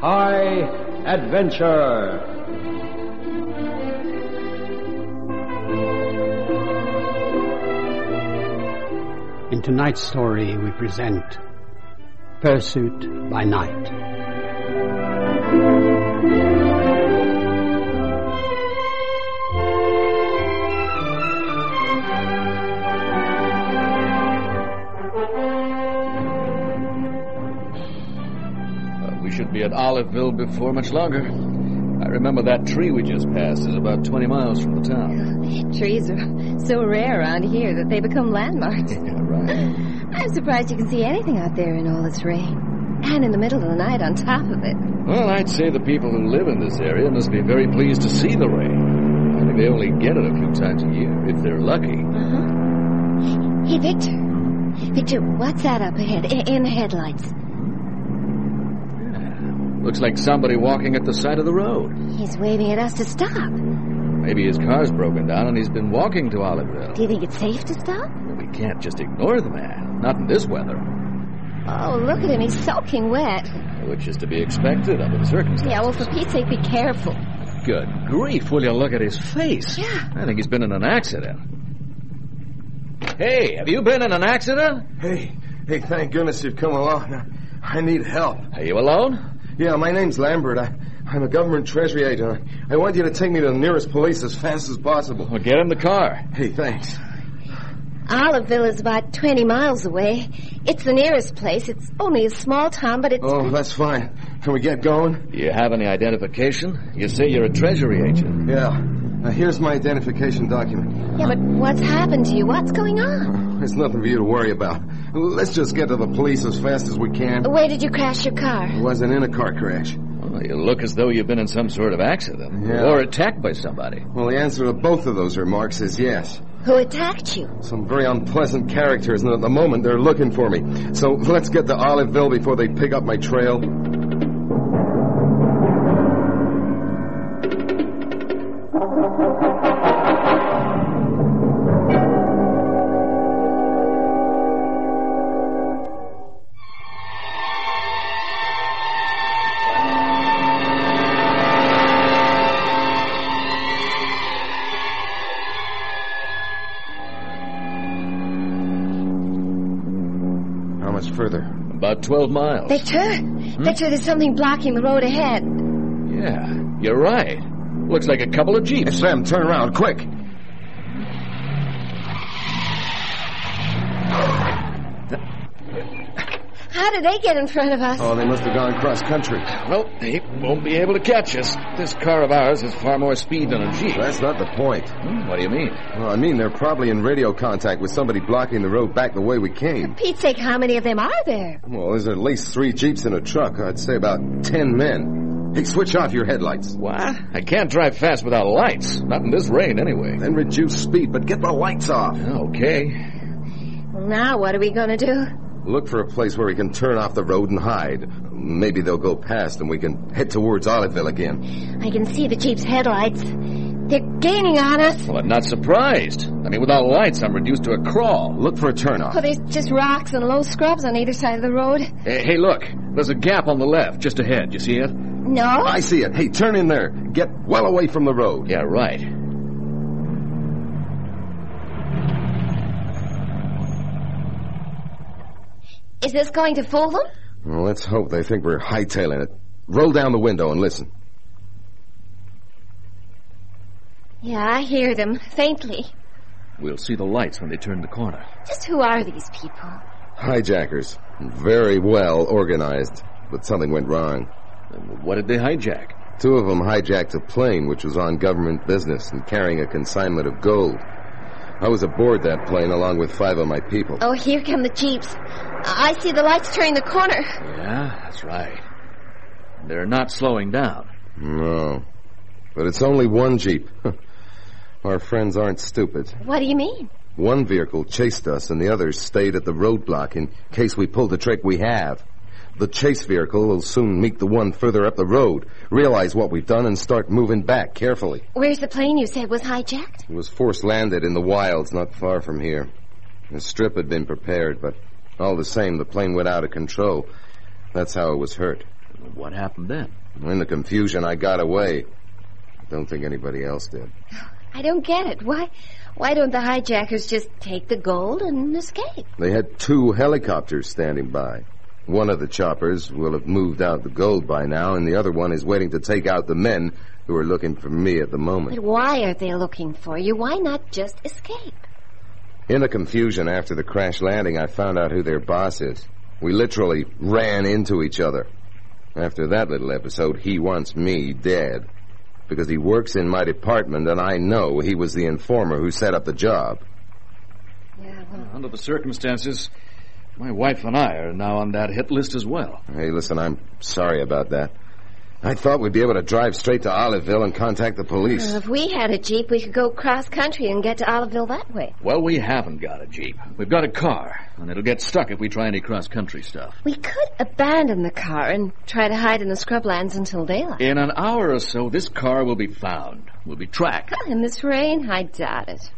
High Adventure. In tonight's story, we present Pursuit by Night. We should be at Oliveville before much longer. I remember that tree we just passed is about 20 miles from the town. Trees are so rare around here that they become landmarks. Yeah, right. I'm surprised you can see anything out there in all this rain. And in the middle of the night on top of it. Well, I'd say the people who live in this area must be very pleased to see the rain. I think they only get it a few times a year, if they're lucky. Uh-huh. Hey, Victor. Victor, what's that up ahead in the headlights? Looks like somebody walking at the side of the road. He's waving at us to stop. Maybe his car's broken down and he's been walking to Oliveville. Do you think it's safe to stop? We can't just ignore the man. Not in this weather. Oh, look at him. He's soaking wet. Which is to be expected under the circumstances. Yeah, well, for Pete's sake, be careful. Good grief, will you look at his face? Yeah. I think he's been in an accident. Hey, have you been in an accident? Hey, thank goodness you've come along. I need help. Are you alone? Yeah, my name's Lambert. I'm a government treasury agent. I want you to take me to the nearest police as fast as possible. Well, get in the car. Hey, thanks. Oliveville is about 20 miles away. It's the nearest place. It's only a small town, but it's... Oh, that's fine. Can we get going? Do you have any identification? You say you're a treasury agent. Yeah. Now, here's my identification document. Yeah, but what's happened to you? What's going on? There's nothing for you to worry about. Let's just get to the police as fast as we can. Where did you crash your car? I wasn't in a car crash. Well, you look as though you've been in some sort of accident. Yeah. Or attacked by somebody. Well, the answer to both of those remarks is yes. Who attacked you? Some very unpleasant characters, and at the moment they're looking for me. So let's get to Oliveville before they pick up my trail. Further. About 12 miles. Victor? Victor, there's something blocking the road ahead. Yeah, you're right. Looks like a couple of jeeps. Hey, Sam, turn around, quick. How did they get in front of us? Oh, they must have gone cross country. Well, they won't be able to catch us. This car of ours has far more speed than a jeep. That's not the point. What do you mean? Well, I mean, they're probably in radio contact with somebody blocking the road back the way we came. For Pete's sake, how many of them are there? Well, there's at least 3 jeeps and a truck. I'd say about 10 men. Hey, switch off your headlights. What? I can't drive fast without lights. Not in this rain, anyway. Then reduce speed, but get the lights off. Okay. Well, now what are we going to do? Look for a place where we can turn off the road and hide. Maybe they'll go past and we can head towards Oliveville again. I can see the Jeep's headlights. They're gaining on us. Well, I'm not surprised. I mean, without lights, I'm reduced to a crawl. Look for a turnoff. Oh, there's just rocks and low scrubs on either side of the road. Hey, look. There's a gap on the left, just ahead. You see it? No. I see it. Hey, turn in there. Get well away from the road. Yeah, right. Is this going to fool them? Well, let's hope they think we're hightailing it. Roll down the window and listen. Yeah, I hear them, faintly. We'll see the lights when they turn the corner. Just who are these people? Hijackers. Very well organized, but something went wrong. What did they hijack? 2 of them hijacked a plane which was on government business and carrying a consignment of gold. I was aboard that plane along with 5 of my people. Oh, here come the Jeeps. I see the lights turning the corner. Yeah, that's right. They're not slowing down. No. But it's only one Jeep. Our friends aren't stupid. What do you mean? One vehicle chased us and the others stayed at the roadblock in case we pulled the trick we have. The chase vehicle will soon meet the one further up the road, realize what we've done, and start moving back carefully. Where's the plane you said was hijacked? It was force-landed in the wilds not far from here. The strip had been prepared, but all the same, the plane went out of control. That's how it was hurt. What happened then? In the confusion, I got away. Don't think anybody else did. I don't get it. Why don't the hijackers just take the gold and escape? They had 2 helicopters standing by. One of the choppers will have moved out the gold by now, and the other one is waiting to take out the men who are looking for me at the moment. But why are they looking for you? Why not just escape? In the confusion after the crash landing, I found out who their boss is. We literally ran into each other. After that little episode, he wants me dead. Because he works in my department, and I know he was the informer who set up the job. Yeah, well... Under the circumstances, my wife and I are now on that hit list as well. Hey, listen, I'm sorry about that. I thought we'd be able to drive straight to Oliveville and contact the police. Well, if we had a Jeep, we could go cross-country and get to Oliveville that way. Well, we haven't got a Jeep. We've got a car, and it'll get stuck if we try any cross-country stuff. We could abandon the car and try to hide in the scrublands until daylight. In an hour or so, this car will be found. We'll be tracked. In this rain? I doubt it.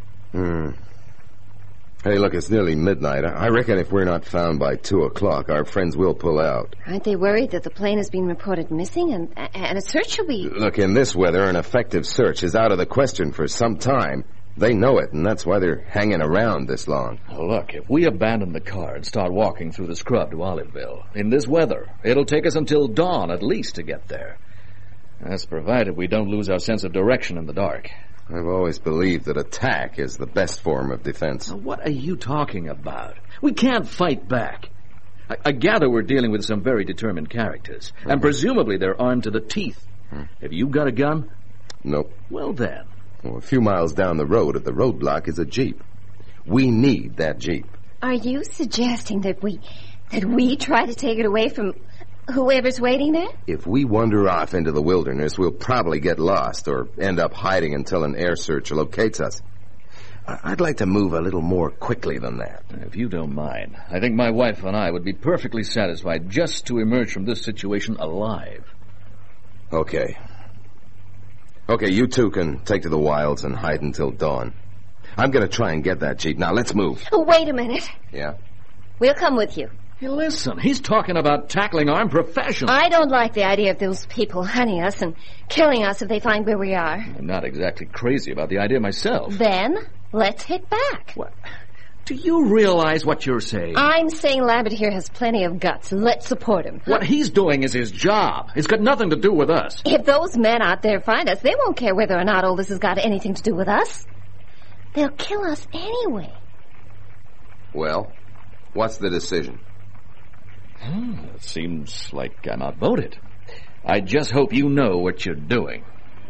Hey, look, it's nearly midnight. I reckon if we're not found by 2 o'clock, our friends will pull out. Aren't they worried that the plane has been reported missing and a search will be... Look, in this weather, an effective search is out of the question for some time. They know it, and that's why they're hanging around this long. Look, if we abandon the car and start walking through the scrub to Oliveville, in this weather, it'll take us until dawn at least to get there. That's provided we don't lose our sense of direction in the dark. I've always believed that attack is the best form of defense. Now, what are you talking about? We can't fight back. I gather we're dealing with some very determined characters, and presumably they're armed to the teeth. Have you got a gun? Nope. Well, then. Well, a few miles down the road at the roadblock is a Jeep. We need that Jeep. Are you suggesting that we try to take it away from whoever's waiting there? If we wander off into the wilderness, we'll probably get lost or end up hiding until an air search locates us. I'd like to move a little more quickly than that. If you don't mind, I think my wife and I would be perfectly satisfied just to emerge from this situation alive. Okay. Okay, you two can take to the wilds and hide until dawn. I'm going to try and get that Jeep. Now, let's move. Oh, wait a minute. Yeah? We'll come with you. Hey, listen, he's talking about tackling armed professionals. I don't like the idea of those people hunting us and killing us if they find where we are. I'm not exactly crazy about the idea myself. Then, let's hit back. What? Do you realize what you're saying? I'm saying Lambert here has plenty of guts. Let's support him. What he's doing is his job. It's got nothing to do with us. If those men out there find us, they won't care whether or not all this has got anything to do with us. They'll kill us anyway. Well, what's the decision? It seems like I'm outvoted. I just hope you know what you're doing.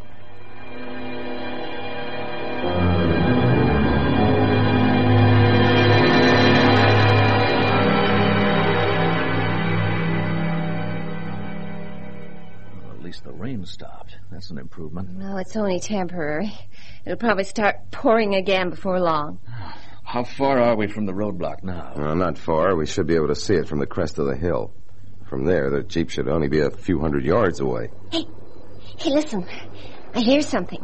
Well, at least the rain stopped. That's an improvement. No, it's only temporary. It'll probably start pouring again before long. How far are we from the roadblock now? Not far. We should be able to see it from the crest of the hill. From there, the Jeep should only be a few hundred yards away. Hey, listen. I hear something.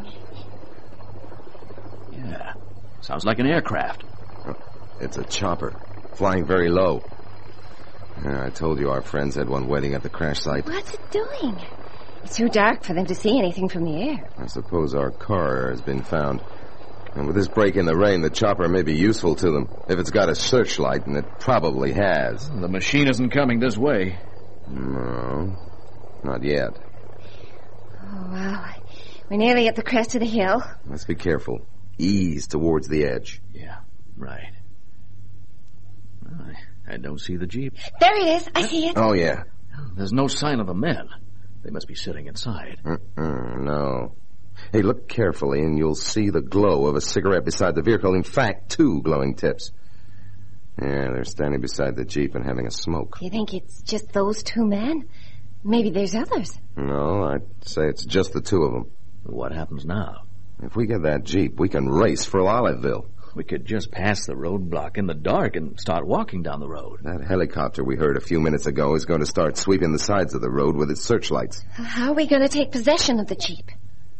Yeah, sounds like an aircraft. It's a chopper, flying very low. Yeah, I told you our friends had one waiting at the crash site. What's it doing? It's too dark for them to see anything from the air. I suppose our car has been found. And with this break in the rain, the chopper may be useful to them. If it's got a searchlight, and it probably has. The machine isn't coming this way. No, not yet. Oh, wow. We're nearly at the crest of the hill. Let's be careful. Ease towards the edge. Yeah, right. I don't see the Jeep. There it is. I see it. Oh, yeah. There's no sign of the men. They must be sitting inside. No. Hey, look carefully and you'll see the glow of a cigarette beside the vehicle. In fact, 2 glowing tips. Yeah, they're standing beside the Jeep and having a smoke. You think it's just those 2 men? Maybe there's others. No, I'd say it's just the 2 of them. What happens now? If we get that Jeep, we can race for Oliveville. We could just pass the roadblock in the dark and start walking down the road. That helicopter we heard a few minutes ago is going to start sweeping the sides of the road with its searchlights. How are we going to take possession of the Jeep?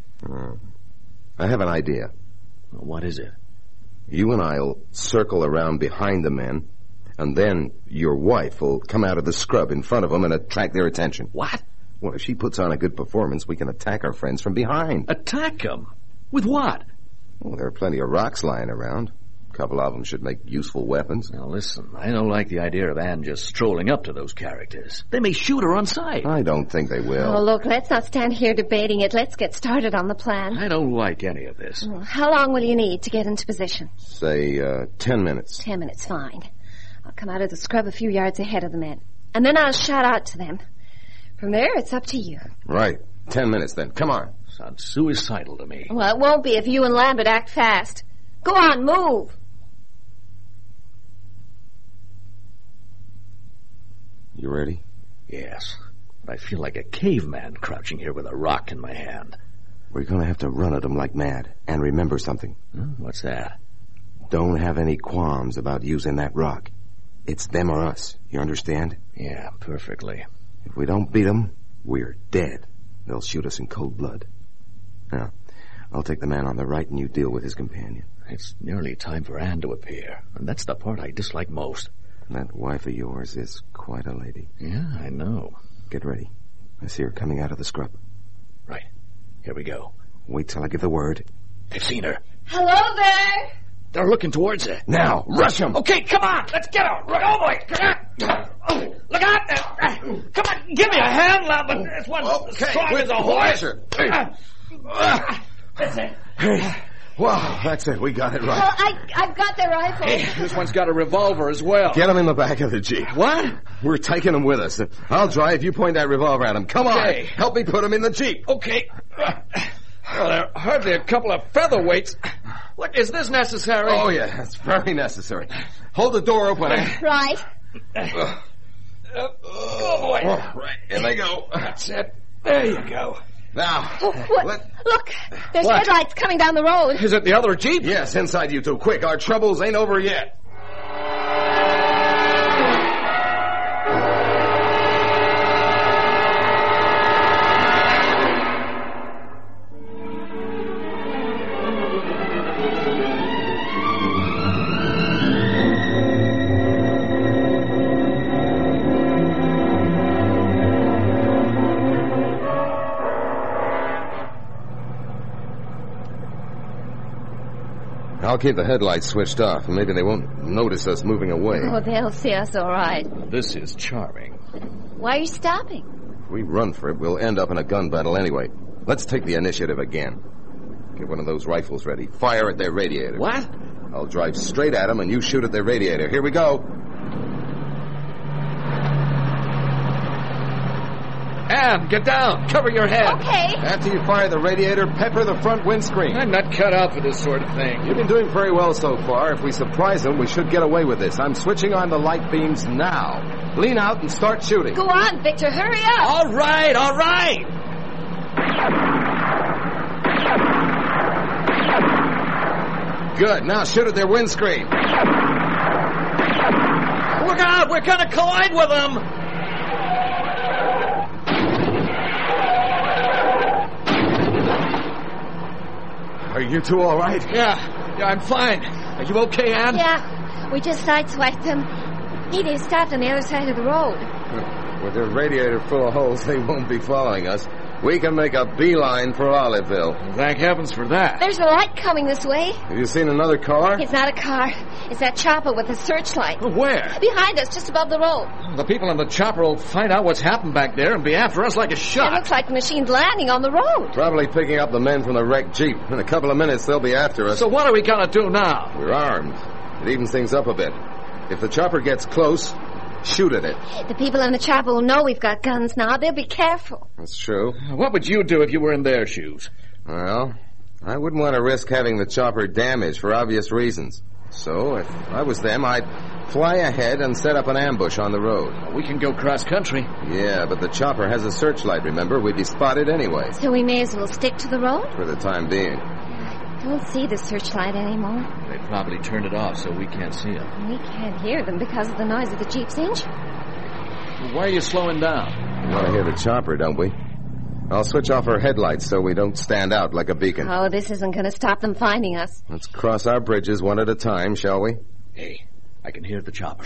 I have an idea. What is it? You and I'll circle around behind the men And then your wife will come out of the scrub in front of them and attract their attention. What? Well, if she puts on a good performance, we can attack our friends from behind. Attack them? With what? Well, there are plenty of rocks lying around. A couple of them should make useful weapons. Now, listen, I don't like the idea of Anne just strolling up to those characters. They may shoot her on sight. I don't think they will. Oh, look, let's not stand here debating it. Let's get started on the plan. I don't like any of this. How long will you need to get into position? Say, 10 minutes. 10 minutes, fine. I'll come out of the scrub a few yards ahead of the men. And then I'll shout out to them. From there, it's up to you. Right. 10 minutes then. Come on. Sounds suicidal to me. Well, it won't be if you and Lambert act fast. Go on, move. You ready? Yes. But I feel like a caveman crouching here with a rock in my hand. We're going to have to run at them like mad. And remember something. What's that? Don't have any qualms about using that rock. It's them or us. You understand? Yeah, perfectly. If we don't beat them, we're dead. They'll shoot us in cold blood. Now, I'll take the man on the right and you deal with his companion. It's nearly time for Anne to appear. And that's the part I dislike most. That wife of yours is quite a lady. Yeah, I know. Get ready. I see her coming out of the scrub. Right. Here we go. Wait till I give the word. They've seen her. Hello there. They're looking towards her. Now, rush them! Okay, come on. Let's get her. Oh, boy. Look out. Come on. Give me a hand, Lambert. This one's strong as a horse. That's it. Hey. Wow, that's it. We got it right. Well, I've got their rifle. Hey, this one's got a revolver as well. Get him in the back of the Jeep. What? We're taking him with us. I'll drive. You point that revolver at him. Come on. Okay. Help me put him in the Jeep. Okay. Well, there are hardly a couple of featherweights. Look, is this necessary? Oh, yeah. That's very necessary. Hold the door open. Right. Oh, boy. Right. In they go. That's it. There you go. Now. Look, there's What? headlights coming down the road. Is it the other Jeep? Yes, inside you two. Quick, our troubles ain't over yet. I'll keep the headlights switched off, and maybe they won't notice us moving away. Oh, they'll see us all right. This is charming. Why are you stopping? If we run for it, we'll end up in a gun battle anyway. Let's take the initiative again. Get one of those rifles ready. Fire at their radiator. What? I'll drive straight at them, and you shoot at their radiator. Here we go. Anne, get down. Cover your head. Okay. After you fire the radiator, pepper the front windscreen. I'm not cut out for this sort of thing. You've been doing very well so far. If we surprise them, we should get away with this. I'm switching on the light beams now. Lean out and start shooting. Go on, Victor. Hurry up. All right, all right. Good. Now shoot at their windscreen. Look out. We're going to collide with them. Are you two all right? Yeah, I'm fine. Are you okay, Anne? Yeah, we just sideswiped them. They stopped on the other side of the road. With their radiator full of holes, they won't be following us. We can make a beeline for Oliveville. Thank heavens for that. There's a light coming this way. Have you seen another car? It's not a car. It's that chopper with the searchlight. Where? Behind us, just above the road. The people in the chopper will find out what's happened back there and be after us like a It shot. looks like the machine's landing on the road. Probably picking up the men from the wrecked Jeep. In a couple of minutes, they'll be after us. So what are we going to do now? We're armed. It evens things up a bit. If the chopper gets close, shoot at it. The people in the chopper will know we've got guns now. They'll be careful. That's true. What would you do if you were in their shoes? Well, I wouldn't want to risk having the chopper damaged for obvious reasons. So, if I was them, I'd fly ahead and set up an ambush on the road. We can go cross-country. Yeah, but the chopper has a searchlight, remember? We'd be spotted anyway. So we may as well stick to the road? For the time being. Don't see the searchlight anymore. They probably turned it off so we can't see them. We can't hear them because of the noise of the Jeep's engine. Why are you slowing down? We want to hear the chopper, don't we? I'll switch off our headlights so we don't stand out like a beacon. Oh, this isn't going to stop them finding us. Let's cross our bridges one at a time, shall we? Hey, I can hear the chopper.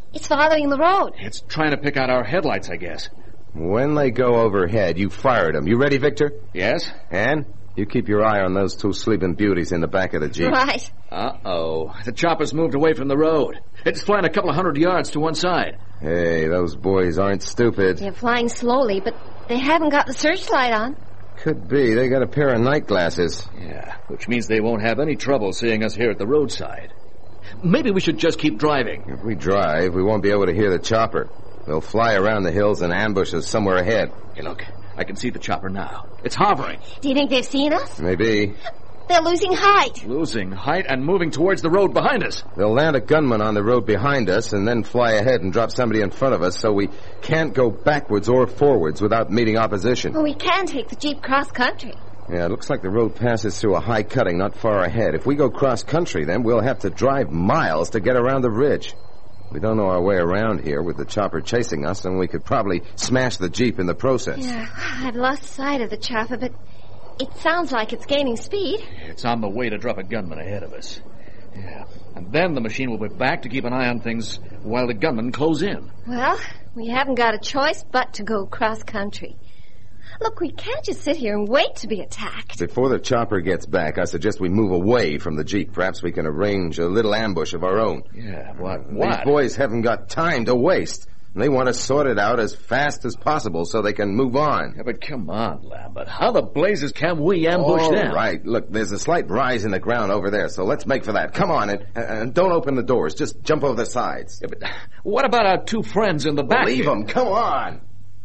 It's following the road. It's trying to pick out our headlights, I guess. When they go overhead, you fire them. You ready, Victor? Yes? And you keep your eye on those two sleeping beauties in the back of the Jeep. Right. Uh-oh. The chopper's moved away from the road. It's flying a couple of 100 yards to one side. Hey, those boys aren't stupid. They're flying slowly, but they haven't got the searchlight on. Could be. They got a pair of night glasses. Yeah, which means they won't have any trouble seeing us here at the roadside. Maybe we should just keep driving. If we drive, we won't be able to hear the chopper. They'll fly around the hills and ambush us somewhere ahead. Hey, look. I can see the chopper now. It's hovering. Do you think they've seen us? Maybe. They're losing height. Losing height and moving towards the road behind us. They'll land a gunman on the road behind us and then fly ahead and drop somebody in front of us so we can't go backwards or forwards without meeting opposition. Well, we can take the Jeep cross-country. Yeah, it looks like the road passes through a high cutting not far ahead. If we go cross-country, then we'll have to drive miles to get around the ridge. We don't know our way around here with the chopper chasing us, and we could probably smash the Jeep in the process. Yeah, I've lost sight of the chopper, but it sounds like it's gaining speed. It's on the way to drop a gunman ahead of us. Yeah, and then the machine will be back to keep an eye on things while the gunmen close in. Well, we haven't got a choice but to go cross-country. Look, we can't just sit here and wait to be attacked. Before the chopper gets back, I suggest we move away from the Jeep. Perhaps we can arrange a little ambush of our own. Yeah, what? These boys haven't got time to waste. And they want to sort it out as fast as possible so they can move on. Yeah, but come on, Lambert. How the blazes can we ambush them? All right. Look, there's a slight rise in the ground over there, so let's make for that. Come on, and don't open the doors. Just jump over the sides. Yeah, but what about our two friends in the back? Leave them. Come on.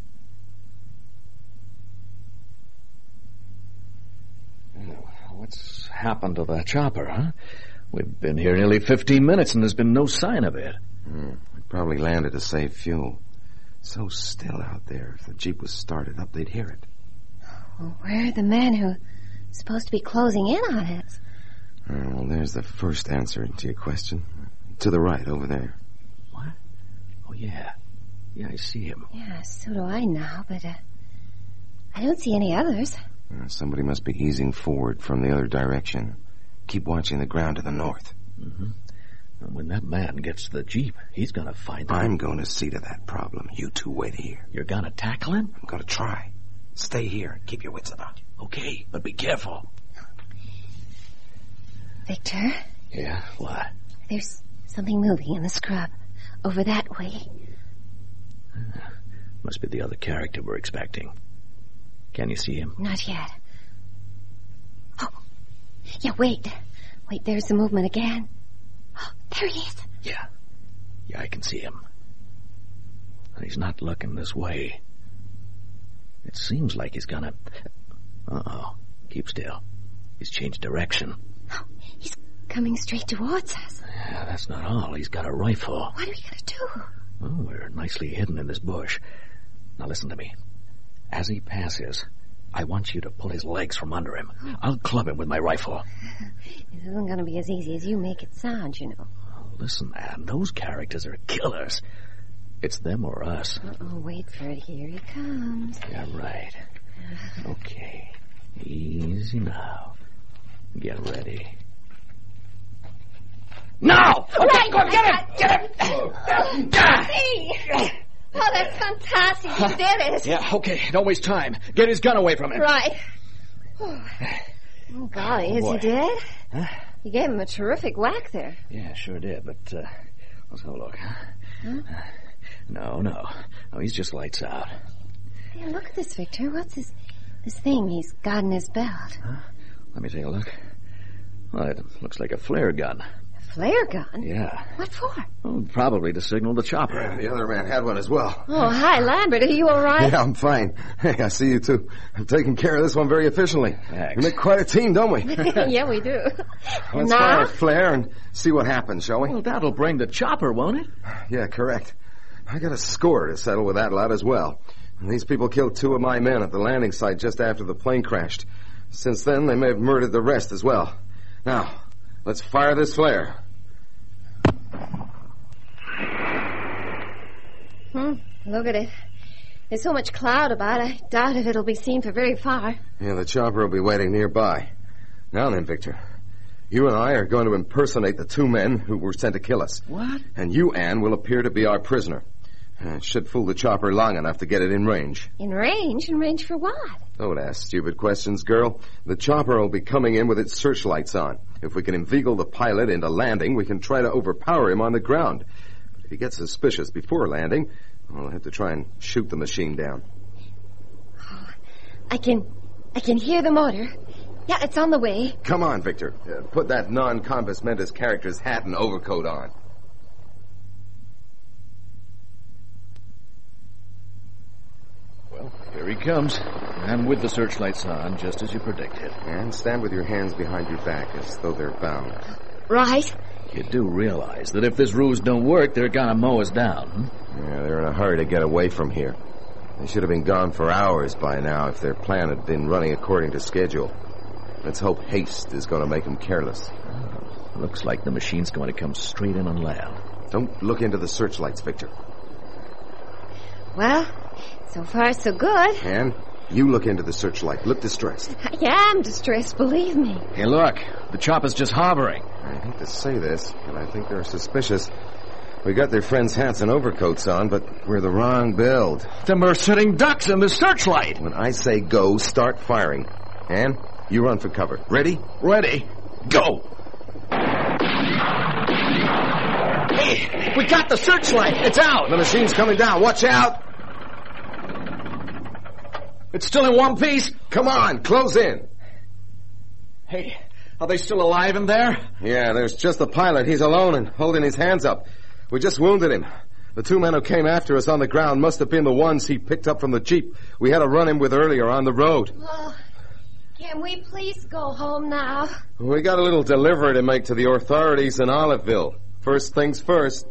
What's happened to that chopper, huh? We've been here nearly 15 minutes and there's been no sign of it. We probably landed to save fuel. So still out there. If the Jeep was started up, they'd hear it. Well, where are the men who are supposed to be closing in on us? Well, there's the first answer to your question. To the right, over there. What? Oh, yeah. Yeah, I see him. Yeah, so do I now, but I don't see any others. Somebody must be easing forward from the other direction. Keep watching the ground to the north. Mm-hmm. And when that man gets to the Jeep, he's going to find out. I'm going to see to that problem. You two wait here. You're going to tackle him? I'm going to try. Stay here and keep your wits about you. Okay, but be careful. Victor? Yeah, what? There's something moving in the scrub. Over that way. Must be the other character we're expecting. Can you see him? Not yet. Oh, yeah, wait. Wait, there's the movement again. Oh, there he is. Yeah. Yeah, I can see him. And he's not looking this way. It seems like he's gonna... Uh-oh. Keep still. He's changed direction. Oh, he's coming straight towards us. Yeah, that's not all. He's got a rifle. What are we gonna do? Oh, we're nicely hidden in this bush. Now listen to me. As he passes, I want you to pull his legs from under him. I'll club him with my rifle. It isn't going to be as easy as you make it sound, you know. Oh, listen, Anne, those characters are killers. It's them or us. Uh-oh, wait for it. Here he comes. Yeah, right. Okay. Easy now. Get ready. Now! Right, go, get him! Get him! See! Oh, that's fantastic. You did it. Yeah, okay. Don't waste time. Get his gun away from him. Right. Oh, golly, is boy. he dead? Huh? You gave him a terrific whack there. Yeah, sure did, but, let's have a look. Huh? No, he's just lights out. Hey, look at this, Victor. What's this thing he's got in his belt? Huh? Let me take a look. Well, it looks like a flare gun. A flare gun? Yeah. What for? Oh, probably to signal the chopper. The other man had one as well. Oh, hi, Lambert. Are you all right? Yeah, I'm fine. Hey, I see you too. I've taken care of this one very efficiently. Thanks. We make quite a team, don't we? Yeah, we do. Let's Now? fire a flare and see what happens, shall we? Well, that'll bring the chopper, won't it? Yeah, correct. I got a score to settle with that lot as well. And these people killed 2 of my men at the landing site just after the plane crashed. Since then, they may have murdered the rest as well. Now, let's fire this flare. Look at it. There's so much cloud about, I doubt if it'll be seen for very far. Yeah, the chopper will be waiting nearby. Now then, Victor, You and I are going to impersonate the two men who were sent to kill us. What? And you, Anne, will appear to be our prisoner. Should fool the chopper long enough to get it in range. In range? In range for what? Don't ask stupid questions, girl. The chopper will be coming in with its searchlights on. If we can inveigle the pilot into landing, we can try to overpower him on the ground. But if he gets suspicious before landing, we'll have to try and shoot the machine down. Oh, I can hear the motor. Yeah, it's on the way. Come on, Victor. Put that non-compos mentis character's hat and overcoat on. Well, here he comes. And with the searchlights on, just as you predicted. And stand with your hands behind your back as though they're bound. Right. You do realize that if this ruse don't work, they're gonna mow us down, hmm? Yeah, they're in a hurry to get away from here. They should have been gone for hours by now if their plan had been running according to schedule. Let's hope haste is going to make them careless. Oh, looks like the machine's going to come straight in and land. Don't look into the searchlights, Victor. Well, so far so good. Anne, you look into the searchlight. Look distressed. I am distressed, believe me. Hey, look. The chopper's just hovering. I hate to say this, but I think they're suspicious. We got their friends' hats and overcoats on, but we're the wrong build. Then we're sitting ducks in the searchlight. When I say go, start firing. Anne, you run for cover. Ready? Ready. Go. Hey, we got the searchlight. It's out. The machine's coming down. Watch out. It's still in one piece. Come on, close in. Hey, are they still alive in there? Yeah, there's just the pilot. He's alone and holding his hands up. We just wounded him. The two men who came after us on the ground must have been the ones he picked up from the Jeep we had to run him with earlier on the road. Oh, can we please go home now? We got a little delivery to make to the authorities in Oliveville. First things first.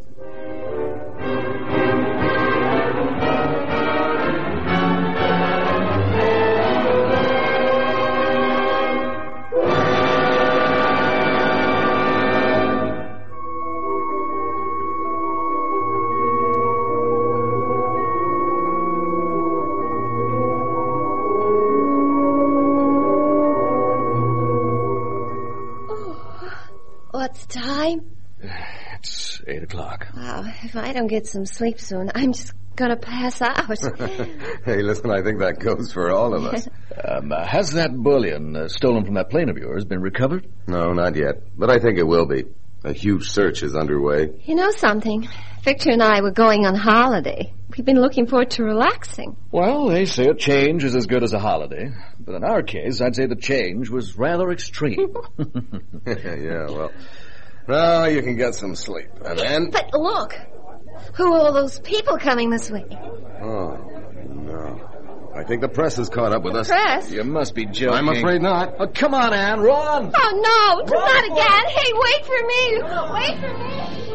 What's the time? It's 8 o'clock. Wow, if I don't get some sleep soon, I'm just gonna pass out. Hey, listen, I think that goes for all of us. Has that bullion stolen from that plane of yours been recovered? No, not yet. But I think it will be. A huge search is underway. You know something? Victor and I were going on holiday. We've been looking forward to relaxing. Well, they say a change is as good as a holiday. But in our case, I'd say the change was rather extreme. Yeah, well, now you can get some sleep. And then... But look! Who are all those people coming this way? Oh, no. I think the press has caught up with us. Press? You must be joking. I'm afraid not. Oh, come on, Anne, run! Oh, no! Not again! Hey, wait for me! Wait for me!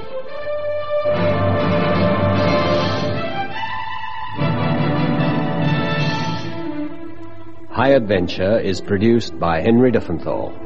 High Adventure is produced by Henry Diffenthal.